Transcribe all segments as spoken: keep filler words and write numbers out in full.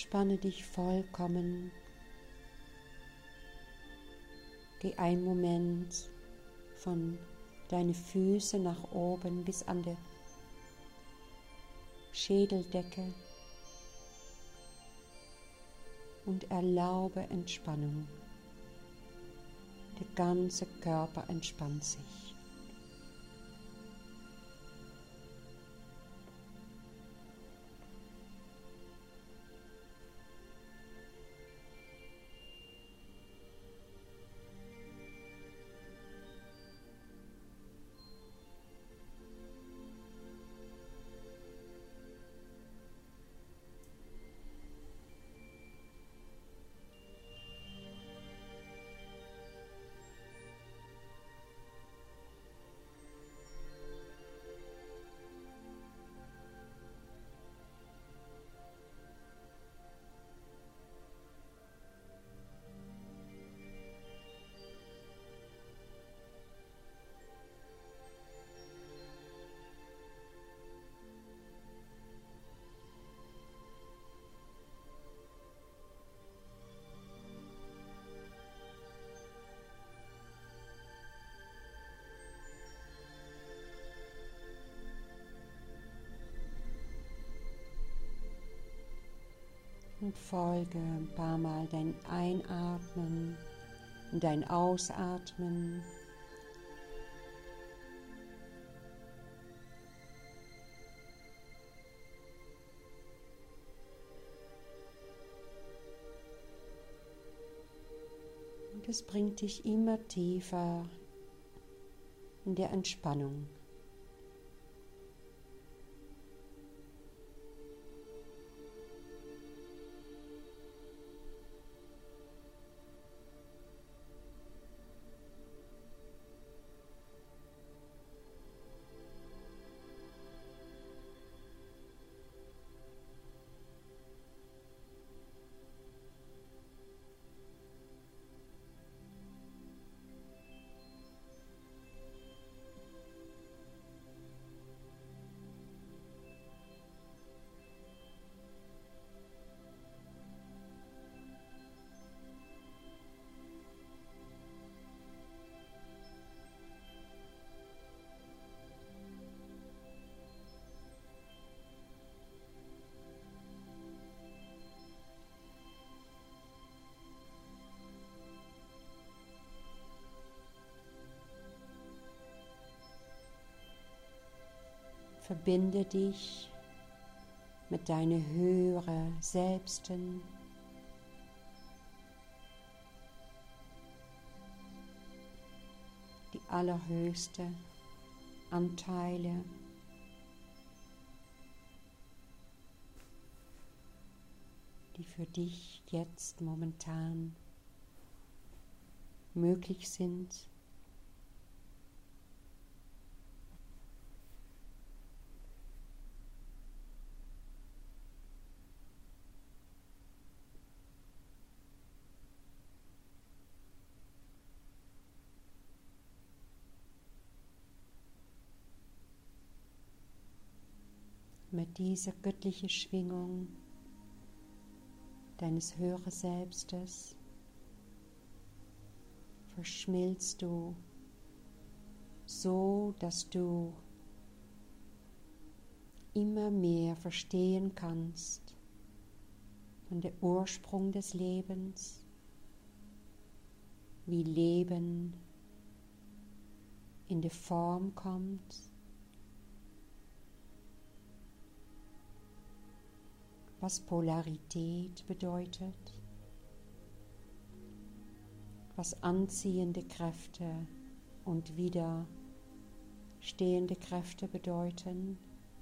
Entspanne dich vollkommen. Geh einen Moment von deinen Füßen nach oben bis an die Schädeldecke und erlaube Entspannung. Der ganze Körper entspannt sich. Und folge ein paar Mal dein Einatmen und dein Ausatmen. Und es bringt dich immer tiefer in der Entspannung. Verbinde dich mit deinem höheren Selbsten. Die allerhöchste Anteile, die für dich jetzt momentan möglich sind. Mit dieser göttlichen Schwingung deines höheren Selbstes verschmilzt du so, dass du immer mehr verstehen kannst von der Ursprung des Lebens, wie Leben in die Form kommt, was Polarität bedeutet, was anziehende Kräfte und widerstehende Kräfte bedeuten.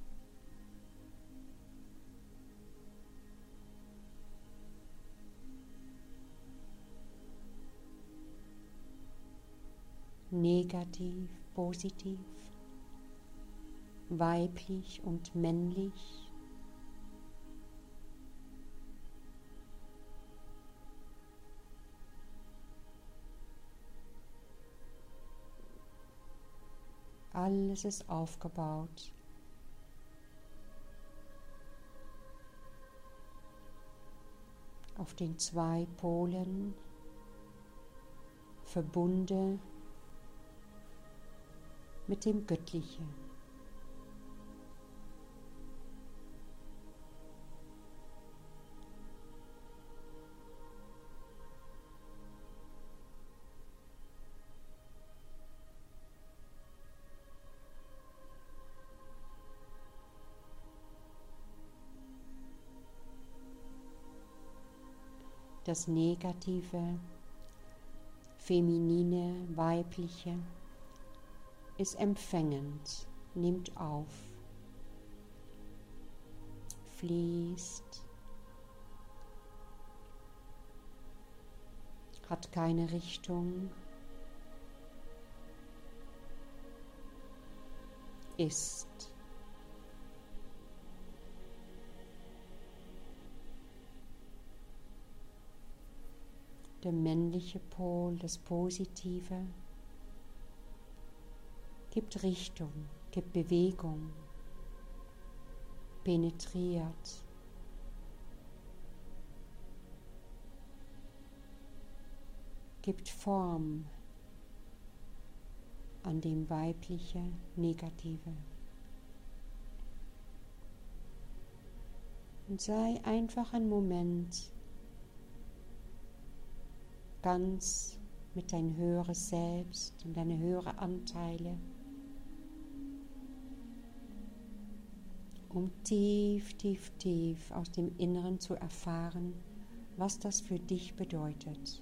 Negativ, positiv, weiblich und männlich. Alles ist aufgebaut. auf den zwei Polen verbunden mit dem Göttlichen. Das Negative, Feminine, Weibliche ist empfängend, nimmt auf, fließt, hat keine Richtung, ist. Der männliche Pol, das Positive, gibt Richtung, gibt Bewegung, penetriert, gibt Form an dem weibliche, Negative. Und sei einfach einen Moment ganz mit dein höheres Selbst und deine höheren Anteile, um tief, tief, tief aus dem Inneren zu erfahren, was das für dich bedeutet.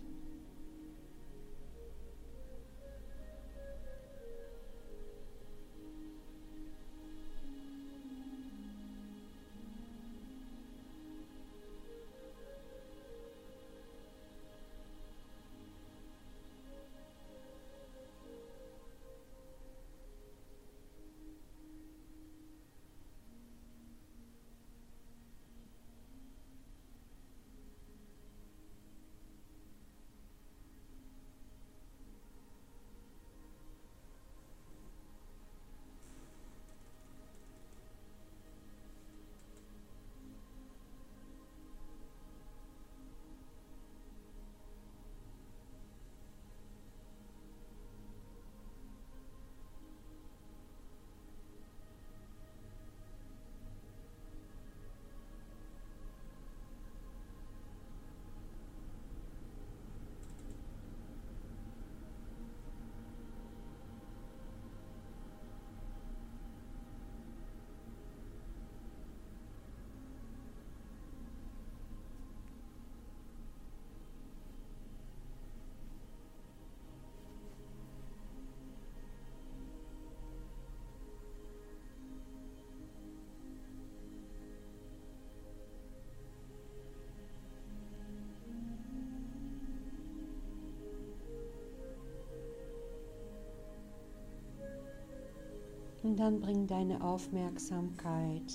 Und dann bring deine Aufmerksamkeit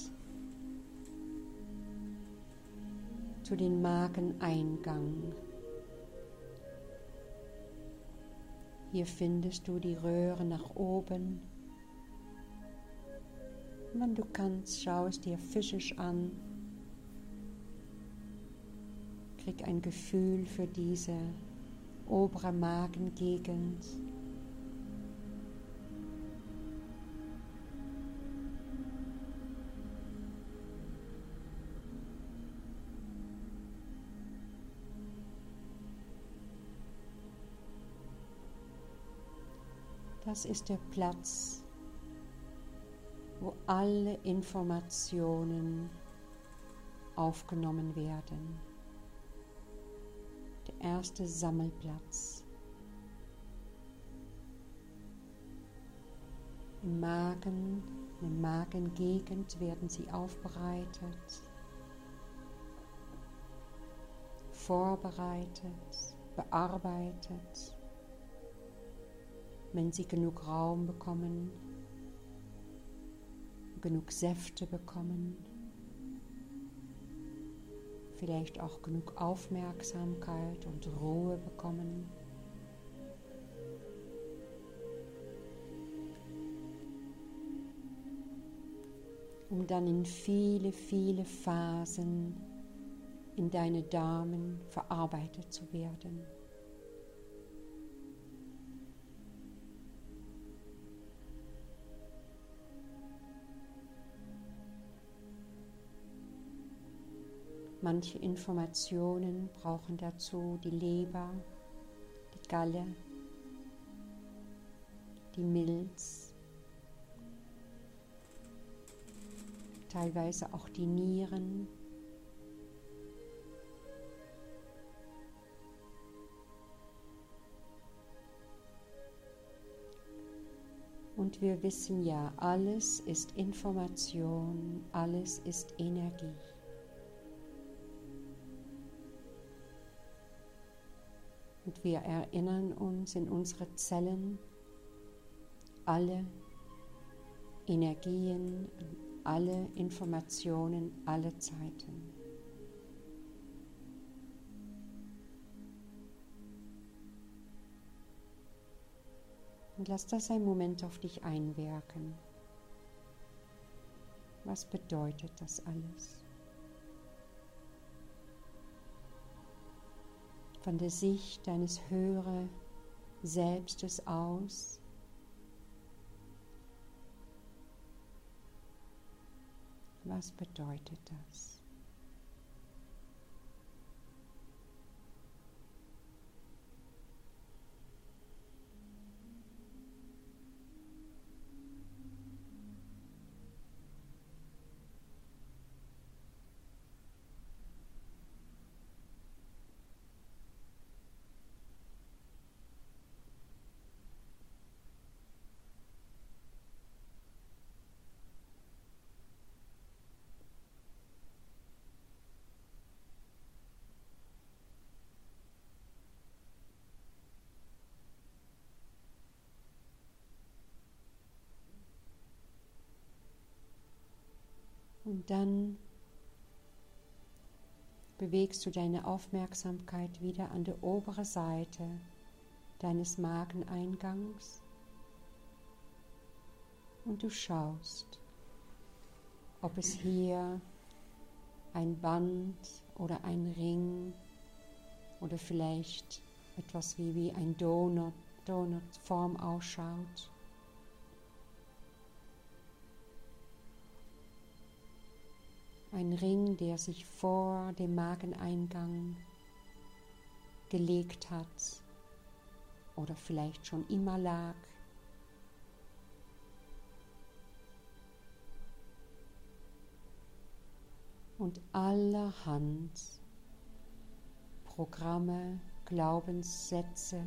zu den Mageneingang. Hier findest du die Röhre nach oben. Und wenn du kannst, schau es dir physisch an. Krieg ein Gefühl für diese obere Magengegend. Das ist der Platz, wo alle Informationen aufgenommen werden. Der erste Sammelplatz. Im Magen, in der Magengegend werden sie aufbereitet, vorbereitet, bearbeitet. Wenn sie genug Raum bekommen, genug Säfte bekommen, vielleicht auch genug Aufmerksamkeit und Ruhe bekommen, um dann in viele, viele Phasen in deine Darmen verarbeitet zu werden. Manche Informationen brauchen dazu die Leber, die Galle, die Milz, teilweise auch die Nieren. Und wir wissen ja, alles ist Information, alles ist Energie. Und wir erinnern uns in unsere Zellen, alle Energien, alle Informationen, alle Zeiten. Und lass das einen Moment auf dich einwirken. Was bedeutet das alles? Von der Sicht deines höheren Selbstes aus, was bedeutet das? Und dann bewegst du deine Aufmerksamkeit wieder an die obere Seite deines Mageneingangs und du schaust, ob es hier ein Band oder ein Ring oder vielleicht etwas wie, wie ein Donut, Donutform ausschaut. Ein Ring, der sich vor dem Mageneingang gelegt hat oder vielleicht schon immer lag. Und allerhand Programme, Glaubenssätze,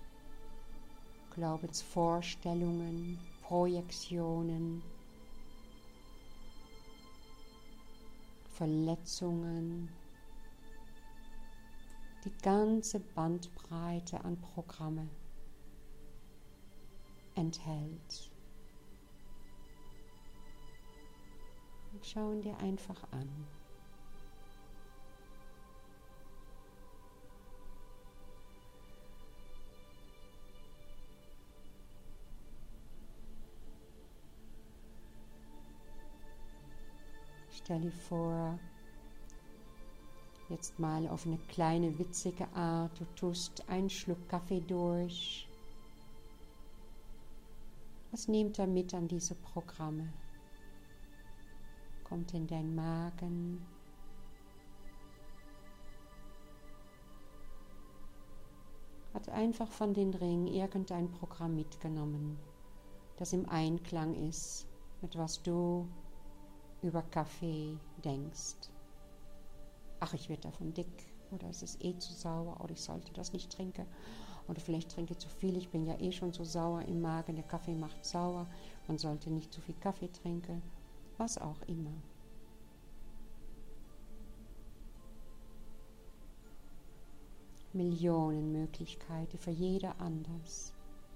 Glaubensvorstellungen, Projektionen, Verletzungen, die ganze Bandbreite an Programme enthält. Und schauen dir einfach an. Stell dir vor, jetzt mal auf eine kleine witzige Art, du tust einen Schluck Kaffee durch. Was nimmt er mit an diese Programme? Kommt in deinen Magen. Hat einfach von den Ringen irgendein Programm mitgenommen, das im Einklang ist mit was du über Kaffee denkst. Ach, ich werde davon dick, oder es ist eh zu sauer, oder ich sollte das nicht trinken, oder vielleicht trinke ich zu viel, ich bin ja eh schon so sauer im Magen, der Kaffee macht sauer, man sollte nicht zu viel Kaffee trinken, was auch immer. Millionen Möglichkeiten, für jeder anders.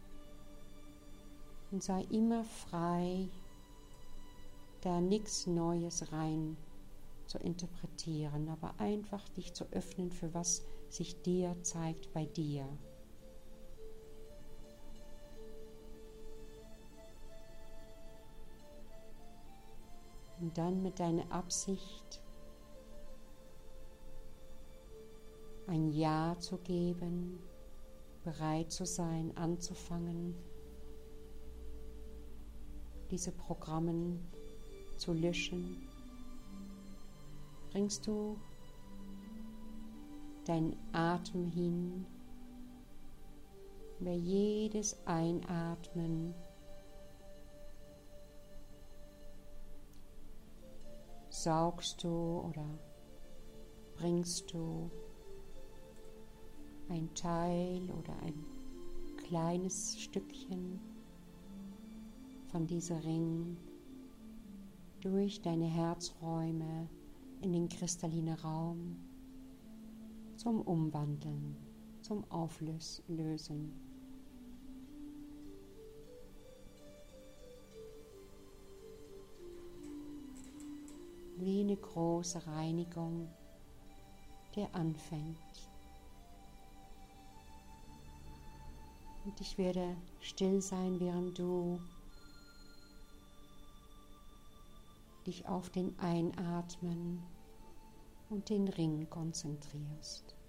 Und sei immer frei, da nichts Neues rein zu interpretieren, aber einfach dich zu öffnen für was sich dir zeigt bei dir. Und dann mit deiner Absicht ein Ja zu geben, bereit zu sein, anzufangen, diese Programme zu löschen, bringst du deinen Atem hin. Bei jedes Einatmen saugst du oder bringst du ein Teil oder ein kleines Stückchen von diesem Ring durch deine Herzräume in den kristallinen Raum zum Umwandeln, zum Auflösen. Wie eine große Reinigung, der anfängt. Und ich werde still sein, während du dich auf den Einatmen und den Ring konzentrierst.